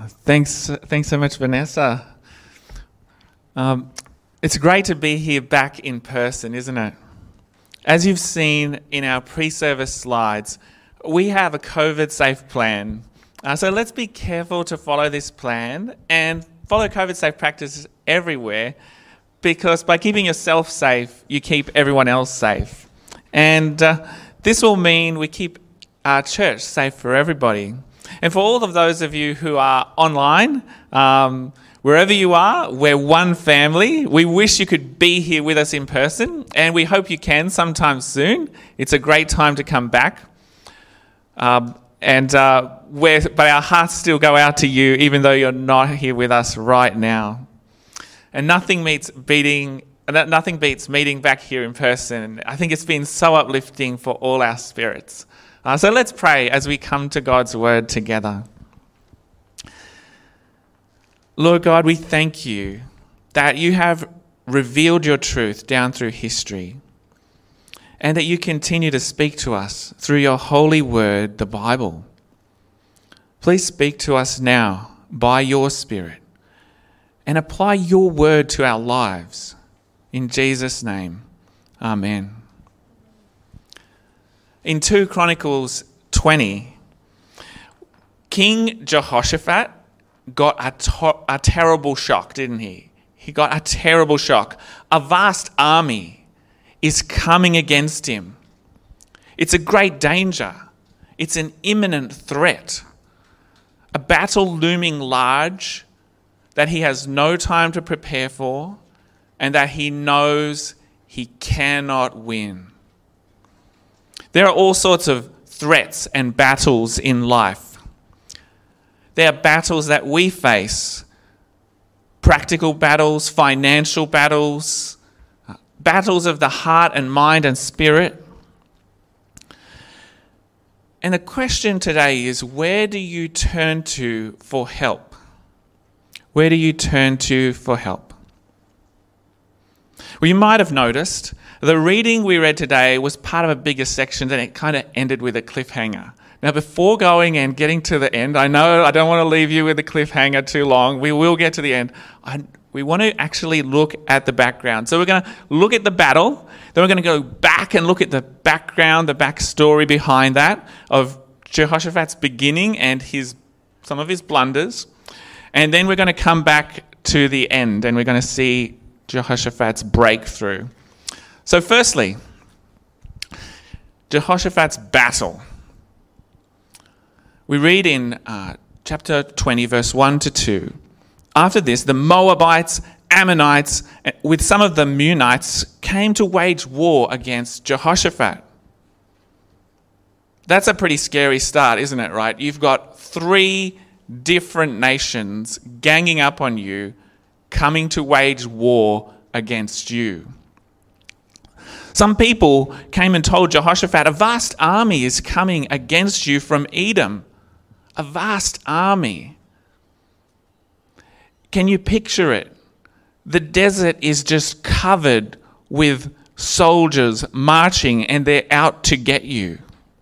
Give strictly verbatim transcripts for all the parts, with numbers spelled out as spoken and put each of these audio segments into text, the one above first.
Thanks, thanks so much, Vanessa. Um, it's great to be here back in person, isn't it? As you've seen in our pre-service slides, we have a COVID-safe plan. Uh, so let's be careful to follow this plan and follow COVID-safe practices everywhere, because by keeping yourself safe, you keep everyone else safe. And uh, this will mean we keep our church safe for everybody. And for all of those of you who are online, um, wherever you are, we're one family. We wish you could be here with us in person, and we hope you can sometime soon. It's a great time to come back. Um, and uh, we're, but our hearts still go out to you, even though you're not here with us right now. And nothing beats beating, nothing beats meeting back here in person. I think it's been so uplifting for all our spirits. Uh, so let's pray as we come to God's word together. Lord God, we thank you that you have revealed your truth down through history, and that you continue to speak to us through your holy word, the Bible. Please speak to us now by your Spirit and apply your word to our lives. In Jesus' name, amen. In Second Chronicles twenty, King Jehoshaphat got a, to- a terrible shock, didn't he? He got a terrible shock. A vast army is coming against him. It's a great danger. It's an imminent threat. A battle looming large that he has no time to prepare for, and that he knows he cannot win. There are all sorts of threats and battles in life. There are battles that we face, practical battles, financial battles, battles of the heart and mind and spirit. And the question today is, where do you turn to for help? Where do you turn to for help? Well, you might have noticed the reading we read today was part of a bigger section, and it kind of ended with a cliffhanger. Now, before going and getting to the end, I know I don't want to leave you with a cliffhanger too long. We will get to the end. I, we want to actually look at the background. So we're going to look at the battle. Then we're going to go back and look at the background, the backstory behind that of Jehoshaphat's beginning and his some of his blunders. And then we're going to come back to the end, and we're going to see Jehoshaphat's breakthrough. So firstly, Jehoshaphat's battle. We read in uh, chapter twenty, verse one to two. After this, the Moabites, Ammonites, with some of the Meunites, came to wage war against Jehoshaphat. That's a pretty scary start, isn't it, right? You've got three different nations ganging up on you, coming to wage war against you. Some people came and told Jehoshaphat, a vast army is coming against you from Edom. A vast army. Can you picture it? The desert is just covered with soldiers marching, and they're out to get you.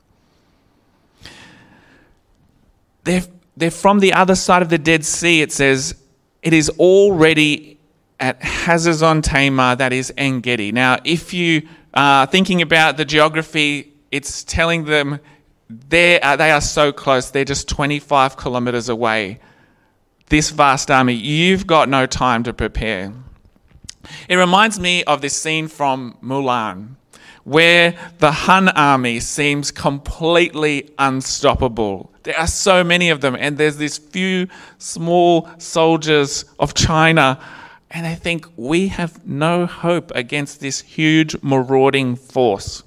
They're, they're from the other side of the Dead Sea. It says it is already at Hazazon Tamar, that is En-Gedi. Now, if you are thinking about the geography, it's telling them they are, they are so close. They're just twenty-five kilometers away. This vast army, you've got no time to prepare. It reminds me of this scene from Mulan, where the Han army seems completely unstoppable. There are so many of them, and there's this few small soldiers of China, and they think we have no hope against this huge marauding force.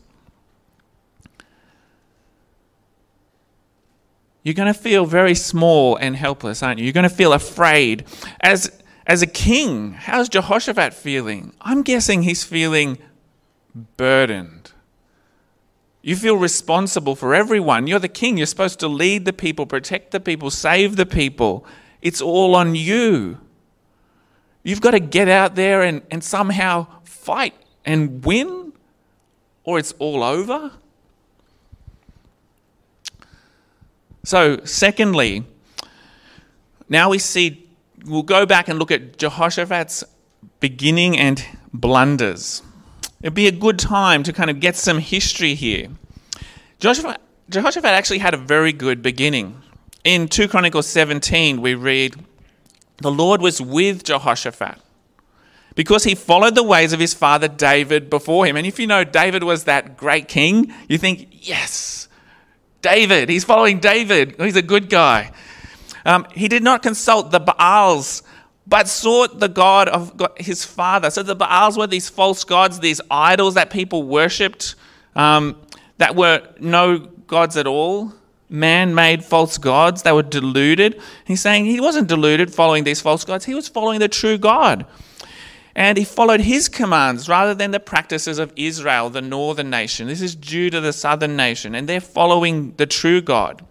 You're going to feel very small and helpless, aren't you? You're going to feel afraid. As, as a king, how's Jehoshaphat feeling? I'm guessing he's feeling burdened. You feel responsible for everyone. You're the king. You're supposed to lead the people, protect the people, save the people. It's all on you. You've got to get out there and, and somehow fight and win, or it's all over. So, secondly, Now we see, we'll go back and look at Jehoshaphat's beginning and blunders. It'd be a good time to kind of get some history here. Jehoshaphat, Jehoshaphat actually had a very good beginning. In Second Chronicles seventeen, we read, "The Lord was with Jehoshaphat because he followed the ways of his father David before him." And if you know David was that great king, you think, yes, David, he's following David. He's a good guy. Um, he did not consult the Baals, but sought the God of God, his father. So the Baals were these false gods, these idols that people worshipped, um, that were no gods at all, man-made false gods. They were deluded. He's saying he wasn't deluded following these false gods. He was following the true God. And he followed his commands rather than the practices of Israel, the northern nation. This is Judah, the southern nation, and they're following the true God.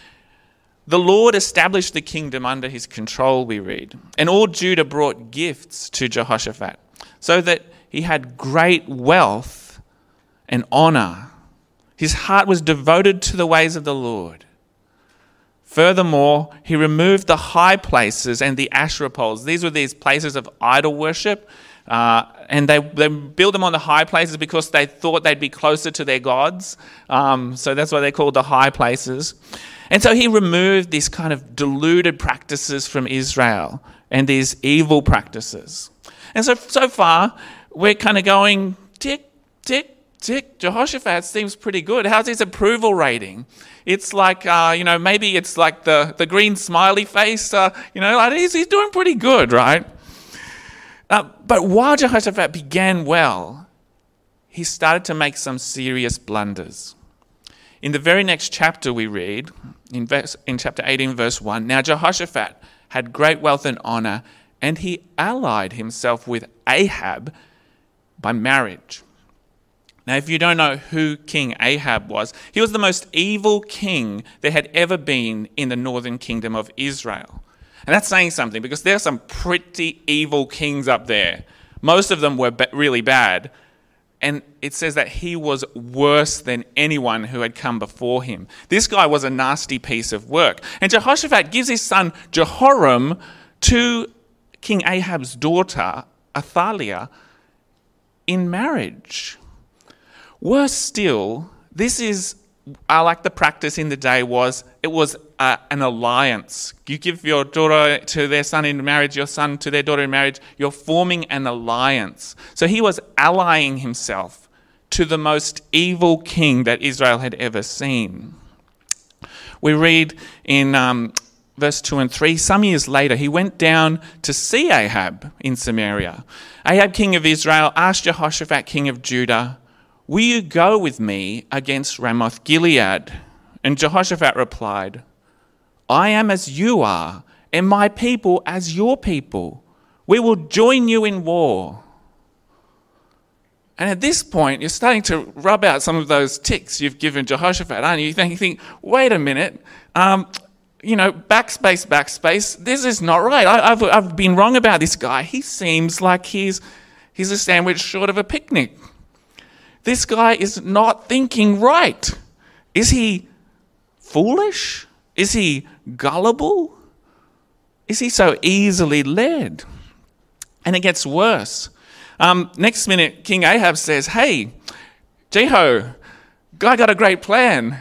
The Lord established the kingdom under his control, we read. And all Judah brought gifts to Jehoshaphat, so that he had great wealth and honor. His heart was devoted to the ways of the Lord. Furthermore, he removed the high places and the Asherah poles. These were these places of idol worship. Uh, and they, they built them on the high places because they thought they'd be closer to their gods. Um, so that's why they're called the high places. And so he removed these kind of deluded practices from Israel and these evil practices. And so, so far, we're kind of going tick, tick, tick. Jehoshaphat seems pretty good. How's his approval rating? It's like, uh, you know, maybe it's like the, the green smiley face. Uh, you know, like he's, he's doing pretty good, right? Uh, but while Jehoshaphat began well, he started to make some serious blunders. In the very next chapter we read, in, verse, in chapter eighteen, verse one, "Now Jehoshaphat had great wealth and honor, and he allied himself with Ahab by marriage." Now, if you don't know who King Ahab was, he was the most evil king there had ever been in the northern kingdom of Israel. And that's saying something, because there are some pretty evil kings up there. Most of them were ba- really bad. And it says that he was worse than anyone who had come before him. This guy was a nasty piece of work. And Jehoshaphat gives his son Jehoram to King Ahab's daughter, Athaliah, in marriage. Worse still, this is, uh, like the practice in the day was, it was uh, an alliance. You give your daughter to their son in marriage, your son to their daughter in marriage, you're forming an alliance. So he was allying himself to the most evil king that Israel had ever seen. We read in um, verse two and three, "Some years later, he went down to see Ahab in Samaria. Ahab, king of Israel, asked Jehoshaphat, king of Judah, 'Will you go with me against Ramoth Gilead?' And Jehoshaphat replied, 'I am as you are, and my people as your people. We will join you in war.'" And at this point, you're starting to rub out some of those ticks you've given Jehoshaphat, aren't you? You think, you think wait a minute, um, you know, backspace, backspace, this is not right. I, I've, I've been wrong about this guy. He seems like he's, he's a sandwich short of a picnic. This guy is not thinking right. Is he foolish? Is he gullible? Is he so easily led? And it gets worse. Um, next minute, King Ahab says, "Hey, Jeho, I got a great plan.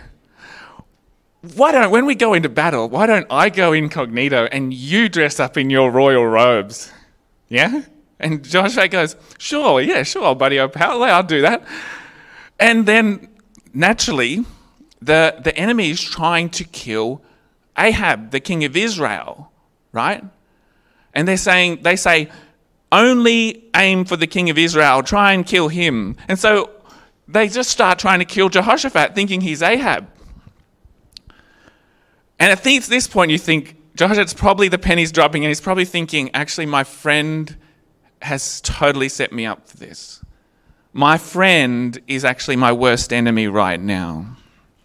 Why don't, when we go into battle, why don't I go incognito and you dress up in your royal robes?" Yeah? And Joshua goes, "Sure, yeah, sure, buddy, I'll, I'll do that." And then, naturally, the, the enemy is trying to kill Ahab, the king of Israel, right? And they're saying, they say, only aim for the king of Israel, try and kill him. And so they just start trying to kill Jehoshaphat, thinking he's Ahab. And at this point, you think, Jehoshaphat's probably the penny's dropping, and he's probably thinking, actually, my friend has totally set me up for this. My friend is actually my worst enemy right now.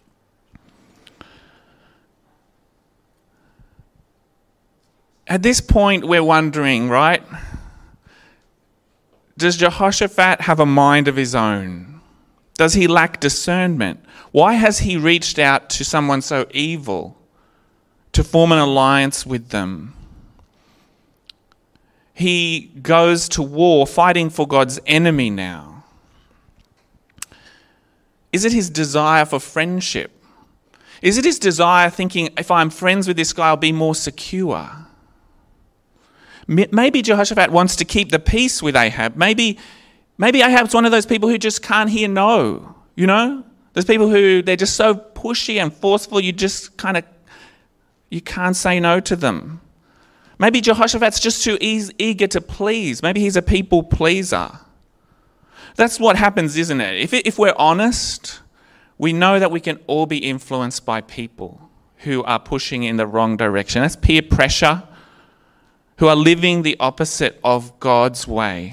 At this point, we're wondering, right? Does Jehoshaphat have a mind of his own? Does he lack discernment? Why has he reached out to someone so evil to form an alliance with them? he goes to war fighting for God's enemy now? Is it his desire for friendship? Is it his desire thinking, if I'm friends with this guy, I'll be more secure? Maybe Jehoshaphat wants to keep the peace with Ahab. Maybe, maybe Ahab's one of those people who just can't hear no, you know? There's people who, they're just so pushy and forceful, you just kind of, you can't say no to them. Maybe Jehoshaphat's just too eas- eager to please. Maybe he's a people pleaser. That's what happens, isn't it? If, it, if we're honest, we know that we can all be influenced by people who are pushing in the wrong direction. That's peer pressure, who are living the opposite of God's way.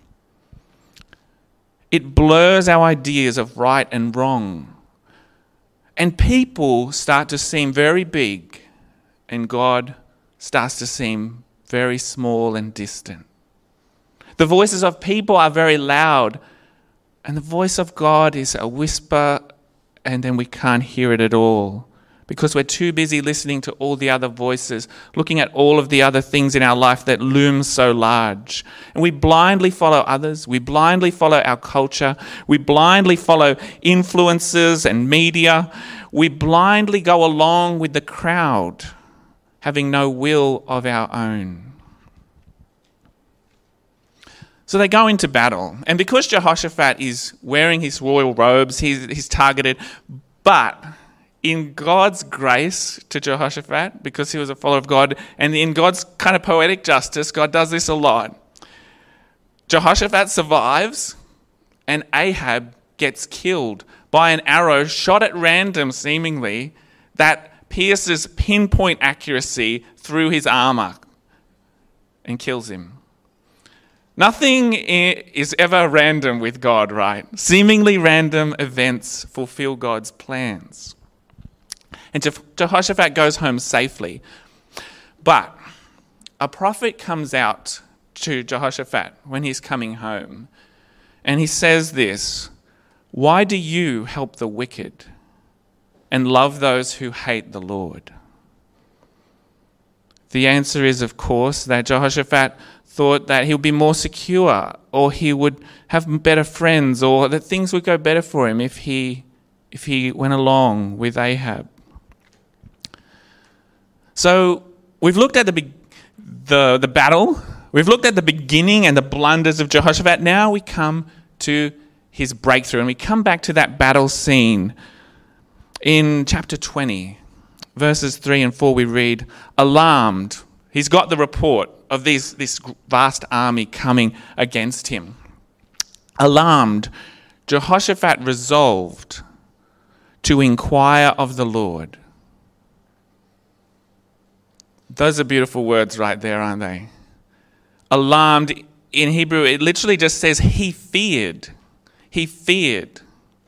It blurs our ideas of right and wrong. And people start to seem very big, and God starts to seem very small and distant. The voices of people are very loud, and the voice of God is a whisper, and then we can't hear it at all because we're too busy listening to all the other voices, looking at all of the other things in our life that loom so large. And we blindly follow others. We blindly follow our culture. We blindly follow influencers and media. We blindly go along with the crowd, having no will of our own. So they go into battle. And because Jehoshaphat is wearing his royal robes, he's, he's targeted. But in God's grace to Jehoshaphat, because he was a follower of God, and in God's kind of poetic justice, God does this a lot. Jehoshaphat survives, and Ahab gets killed by an arrow shot at random, seemingly, that pierces pinpoint accuracy through his armor and kills him. Nothing is ever random with God, right? Seemingly random events fulfill God's plans. And Jehoshaphat goes home safely. But a prophet comes out to Jehoshaphat when he's coming home, and he says this: "Why do you help the wicked and love those who hate the Lord?" The answer is, of course, that Jehoshaphat thought that he'll be more secure, or he would have better friends, or that things would go better for him if he if he went along with Ahab. So we've looked at the be- the the battle, we've looked at the beginning and the blunders of Jehoshaphat. Now we come to his breakthrough, and we come back to that battle scene in chapter twenty, verses three and four. We read, "Alarmed," he's got the report of these, this vast army coming against him. "Alarmed, Jehoshaphat resolved to inquire of the Lord." Those are beautiful words right there, aren't they? Alarmed, in Hebrew, it literally just says he feared. He feared.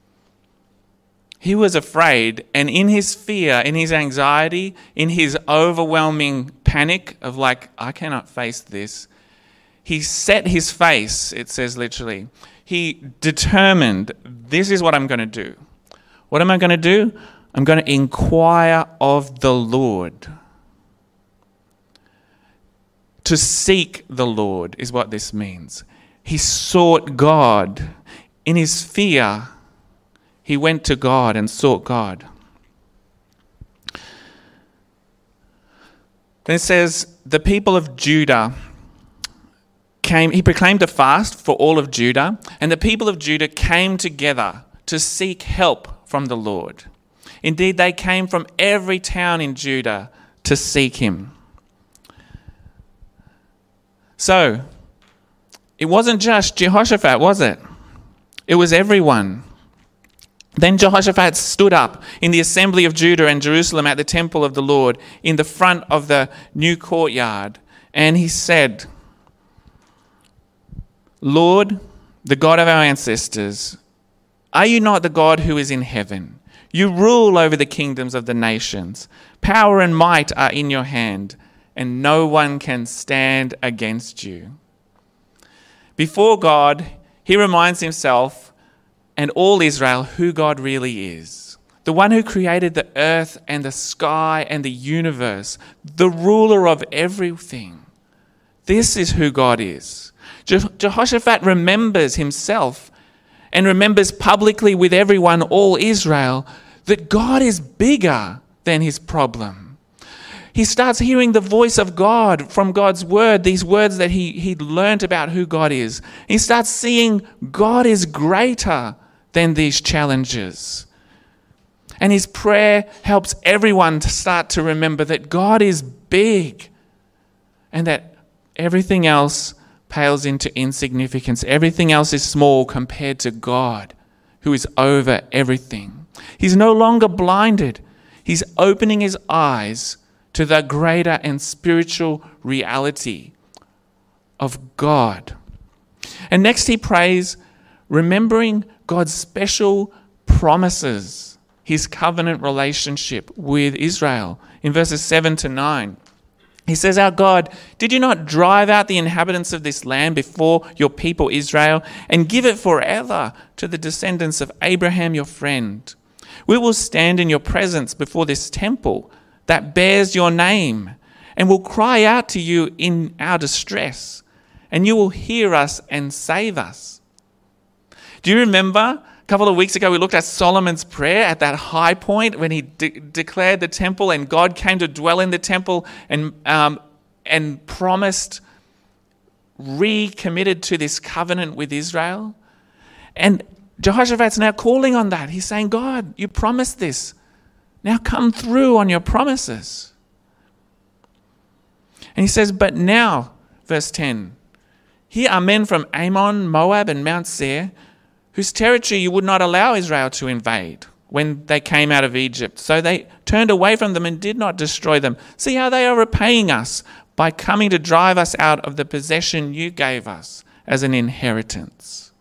He was afraid, and in his fear, in his anxiety, in his overwhelming panic of like, I cannot face this, he set his face, it says literally. He determined, this is what I'm going to do. What am I going to do? I'm going to inquire of the Lord. To seek the Lord is what this means. He sought God. In his fear, he went to God and sought God. Then it says, the people of Judah came, he proclaimed a fast for all of Judah, and the people of Judah came together to seek help from the Lord. Indeed, they came from every town in Judah to seek him. So, it wasn't just Jehoshaphat, was it? It was everyone. Then Jehoshaphat stood up in the assembly of Judah and Jerusalem at the temple of the Lord in the front of the new courtyard, and he said, "Lord, the God of our ancestors, are you not the God who is in heaven? You rule over the kingdoms of the nations. Power and might are in your hand, and no one can stand against you." Before God, he reminds himself and all Israel who God really is. The one who created the earth and the sky and the universe, the ruler of everything. This is who God is. Je- Jehoshaphat remembers himself and remembers publicly with everyone, all Israel, that God is bigger than his problem. He starts hearing the voice of God from God's word, these words that he, he learned about who God is. He starts seeing God is greater than these challenges. And his prayer helps everyone to start to remember that God is big and that everything else pales into insignificance. Everything else is small compared to God, who is over everything. He's no longer blinded. He's opening his eyes to the greater and spiritual reality of God. And next he prays, remembering God's special promises, his covenant relationship with Israel. In verses seven to nine, he says, our God, did you not drive out the inhabitants of this land before your people Israel and give it forever to the descendants of Abraham your friend? We will stand in your presence before this temple that bears your name and will cry out to you in our distress, and you will hear us and save us. Do you remember a couple of weeks ago we looked at Solomon's prayer at that high point when he de- declared the temple and God came to dwell in the temple and um, and promised, recommitted to this covenant with Israel? And Jehoshaphat's now calling on that. He's saying, God, you promised this. Now come through on your promises. And he says, but now, verse ten, here are men from Ammon, Moab, and Mount Seir, whose territory you would not allow Israel to invade when they came out of Egypt. So they turned away from them and did not destroy them. See how they are repaying us by coming to drive us out of the possession you gave us as an inheritance.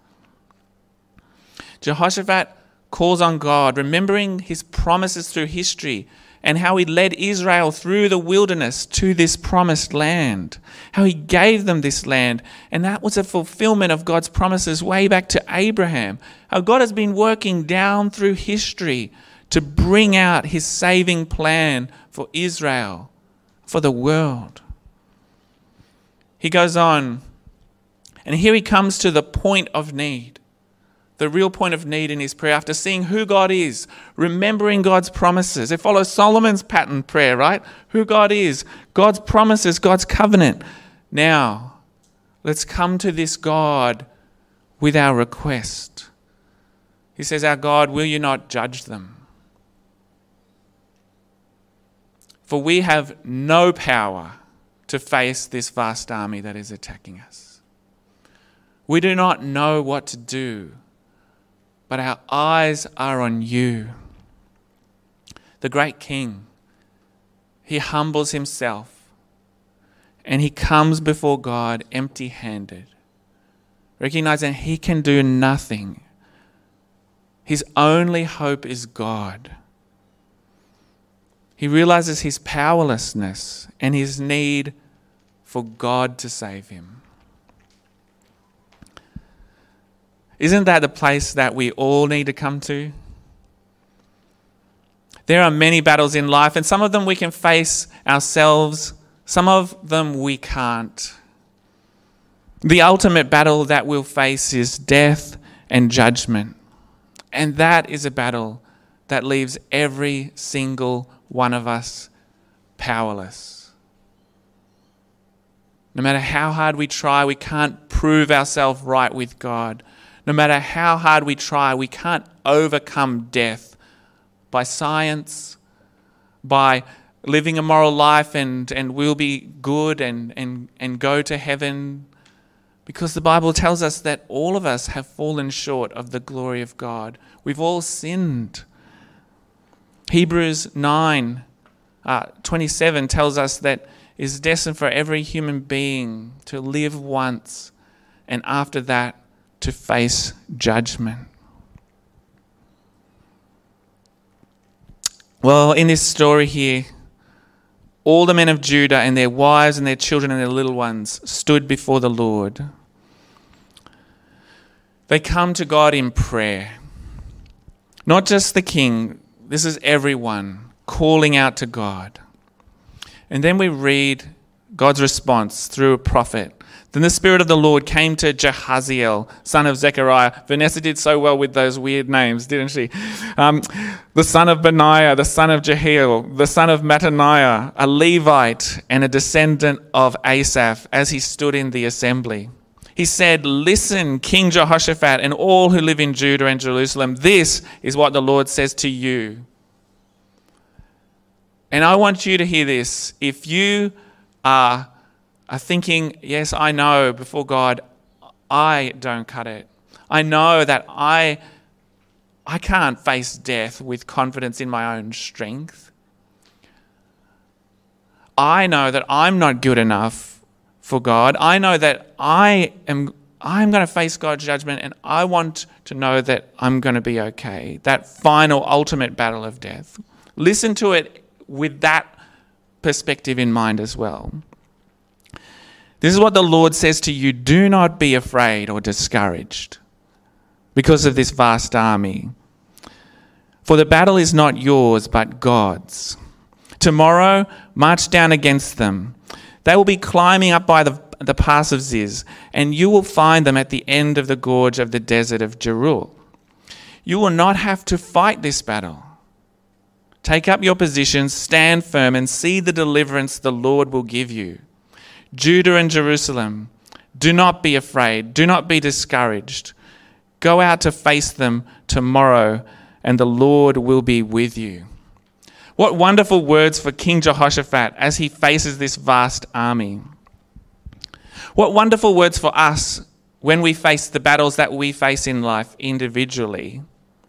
Jehoshaphat calls on God, remembering his promises through history and how he led Israel through the wilderness to this promised land, how he gave them this land. And that was a fulfillment of God's promises way back to Abraham, how God has been working down through history to bring out his saving plan for Israel, for the world. He goes on, and here he comes to the point of need. The real point of need in his prayer, after seeing who God is, remembering God's promises. It follows Solomon's pattern prayer, right? Who God is, God's promises, God's covenant. Now, let's come to this God with our request. He says, our God, will you not judge them? For we have no power to face this vast army that is attacking us. We do not know what to do, but our eyes are on you. The great King, he humbles himself and he comes before God empty-handed, recognizing he can do nothing. His only hope is God. He realizes his powerlessness and his need for God to save him. Isn't that the place that we all need to come to? There are many battles in life, and some of them we can face ourselves, some of them we can't. The ultimate battle that we'll face is death and judgment. And that is a battle that leaves every single one of us powerless. No matter how hard we try, we can't prove ourselves right with God. No matter how hard we try, we can't overcome death by science, by living a moral life and, and we'll be good and, and, and go to heaven. Because the Bible tells us that all of us have fallen short of the glory of God. We've all sinned. Hebrews nine uh, twenty-seven tells us that it is destined for every human being to live once and after that to face judgment. Well, in this story here, all the men of Judah and their wives and their children and their little ones stood before the Lord. They come to God in prayer. Not just the king, this is everyone calling out to God. And then we read God's response through a prophet. Then the Spirit of the Lord came to Jehaziel, son of Zechariah. Vanessa did so well with those weird names, didn't she? Um, the son of Benaiah, the son of Jehiel, the son of Mattaniah, a Levite and a descendant of Asaph, as he stood in the assembly. He said, "Listen, King Jehoshaphat and all who live in Judah and Jerusalem, this is what the Lord says to you." And I want you to hear this. If you are, are thinking, yes, I know before God, I don't cut it. I know that I, I can't face death with confidence in my own strength. I know that I'm not good enough for God. I know that I am I'm going to face God's judgment, and I want to know that I'm going to be okay. That final, ultimate battle of death. Listen to it with that perspective in mind as well. This is what the Lord says to you: do not be afraid or discouraged because of this vast army. For the battle is not yours, but God's. Tomorrow, march down against them. They will be climbing up by the, the pass of Ziz, and you will find them at the end of the gorge of the desert of Jeruel. You will not have to fight this battle. Take up your positions, stand firm, and see the deliverance the Lord will give you. Judah and Jerusalem, do not be afraid, do not be discouraged. Go out to face them tomorrow, and the Lord will be with you. What wonderful words for King Jehoshaphat as he faces this vast army. What wonderful words for us when we face the battles that we face in life individually.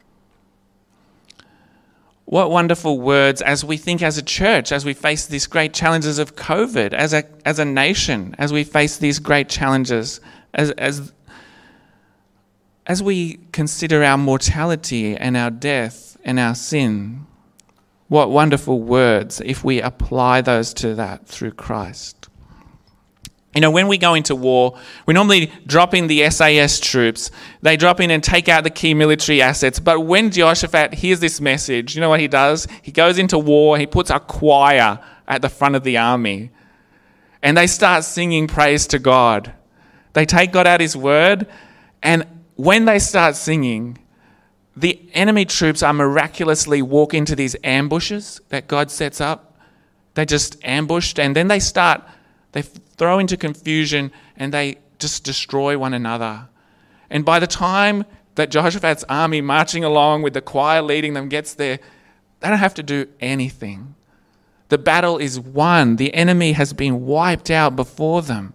What wonderful words as we think as a church, as we face these great challenges of COVID, as a as a nation, as we face these great challenges, as as as we consider our mortality and our death and our sin. What wonderful words if we apply those to that through Christ. You know, when we go into war, we normally drop in the S A S troops. They drop in and take out the key military assets. But when Jehoshaphat hears this message, you know what he does? He goes into war, he puts a choir at the front of the army. And they start singing praise to God. They take God at his word. And when they start singing, the enemy troops are miraculously walk into these ambushes that God sets up. They just ambushed, and then they start, they throw into confusion, and they just destroy one another. And by the time that Jehoshaphat's army marching along with the choir leading them gets there, they don't have to do anything. The battle is won. The enemy has been wiped out before them.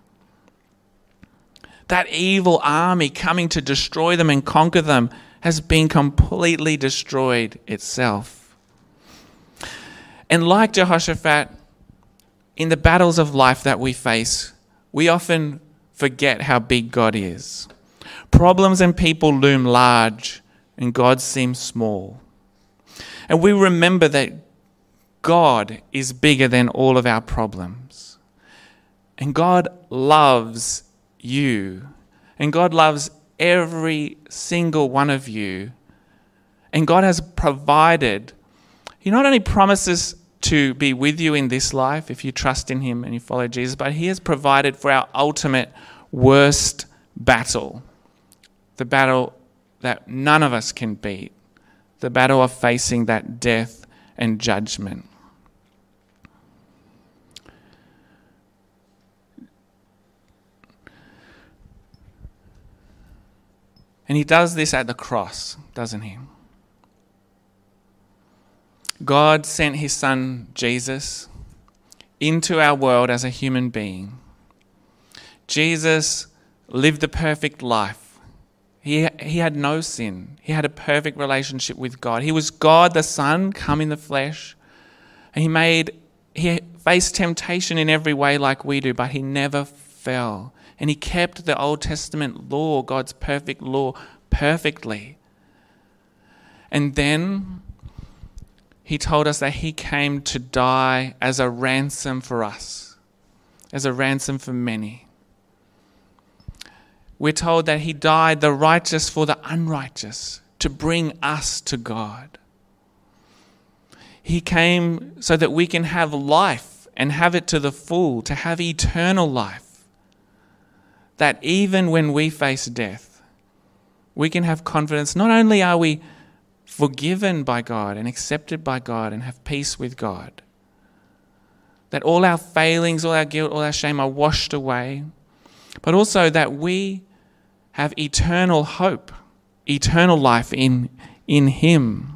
That evil army coming to destroy them and conquer them has been completely destroyed itself. And like Jehoshaphat, in the battles of life that we face, we often forget how big God is. Problems and people loom large, and God seems small. And we remember that God is bigger than all of our problems. And God loves you. And God loves every single one of you. And God has provided. He not only promises to be with you in this life if you trust in him and you follow Jesus, but he has provided for our ultimate worst battle. The battle that none of us can beat. The battle of facing that death and judgment. And he does this at the cross, doesn't he? God sent his son, Jesus, into our world as a human being. Jesus lived the perfect life. He, he had no sin. He had a perfect relationship with God. He was God the Son, come in the flesh. And he made, he faced temptation in every way like we do, but he never fell. And he kept the Old Testament law, God's perfect law, perfectly. And then he told us that he came to die as a ransom for us, as a ransom for many. We're told that he died, the righteous for the unrighteous, to bring us to God. He came so that we can have life and have it to the full, to have eternal life. That even when we face death, we can have confidence. Not only are we forgiven by God and accepted by God and have peace with God, that all our failings, all our guilt, all our shame are washed away, but also that we have eternal hope, eternal life in, in Him.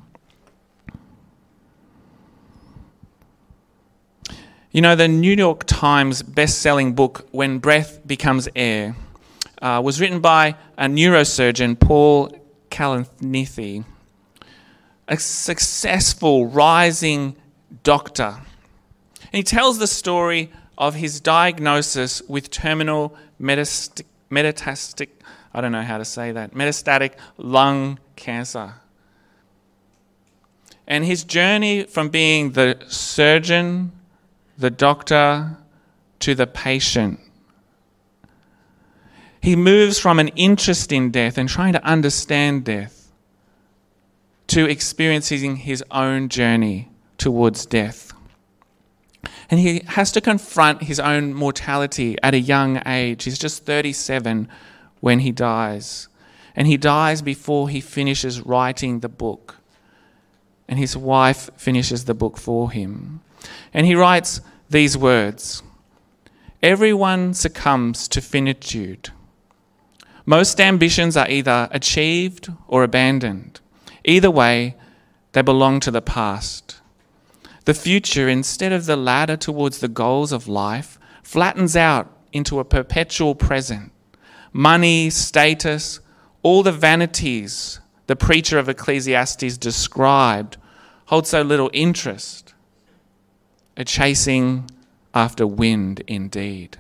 You know, the New York Times best-selling book, When Breath Becomes Air, uh, was written by a neurosurgeon, Paul Kalanithi, a successful, rising doctor. And he tells the story of his diagnosis with terminal metastatic, metastatic, I don't know how to say that, metastatic lung cancer. And his journey from being the surgeon, the doctor, to the patient. He moves from an interest in death and trying to understand death to experiencing his own journey towards death. And he has to confront his own mortality at a young age. He's just thirty-seven when he dies. And he dies before he finishes writing the book. And his wife finishes the book for him. And he writes these words: "Everyone succumbs to finitude. Most ambitions are either achieved or abandoned. Either way, they belong to the past. The future, instead of the ladder towards the goals of life, flattens out into a perpetual present. Money, status, all the vanities the preacher of Ecclesiastes described hold so little interest. A chasing after wind indeed."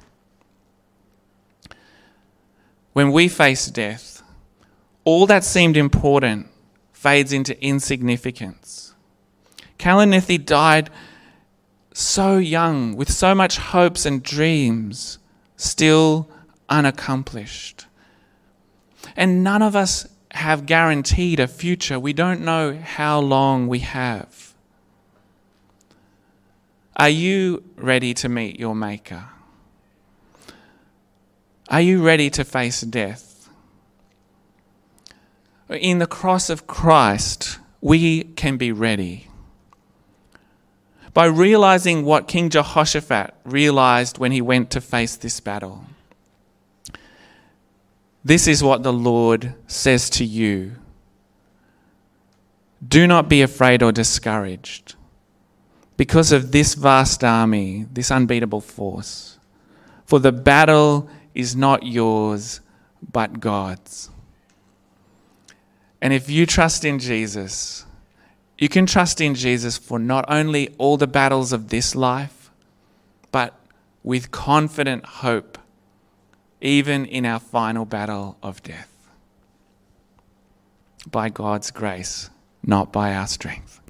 When we face death, all that seemed important fades into insignificance. Kalanithi died so young, with so much hopes and dreams, still unaccomplished. And none of us have guaranteed a future. We don't know how long we have. Are you ready to meet your Maker? Are you ready to face death? In the cross of Christ, we can be ready. By realizing what King Jehoshaphat realized when he went to face this battle. This is what the Lord says to you: "Do not be afraid or discouraged because of this vast army, this unbeatable force. For the battle is not yours, but God's." And if you trust in Jesus, you can trust in Jesus for not only all the battles of this life, but with confident hope, even in our final battle of death. By God's grace, not by our strength.